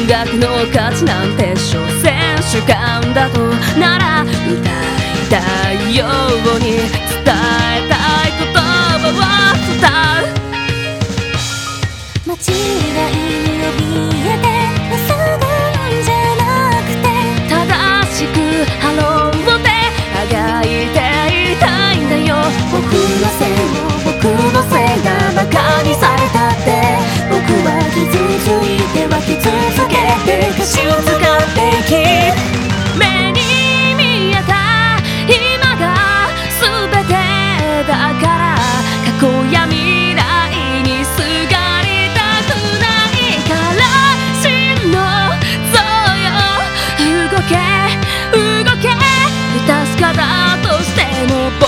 音楽の価値なんて所詮主観だとなら、歌いたいように伝えたい言葉を伝う。 間違いに怯えて急ぐんじゃなくて、 正しくハローってあがいていたいんだよ。 僕のせいも僕のせいが馬鹿にされたって、僕は傷ついては傷つけて歌詞を使っていき、 目に見えた今が全てだから、過去や未来にすがりたくないから、真の像よ動け動け、不確かだとしても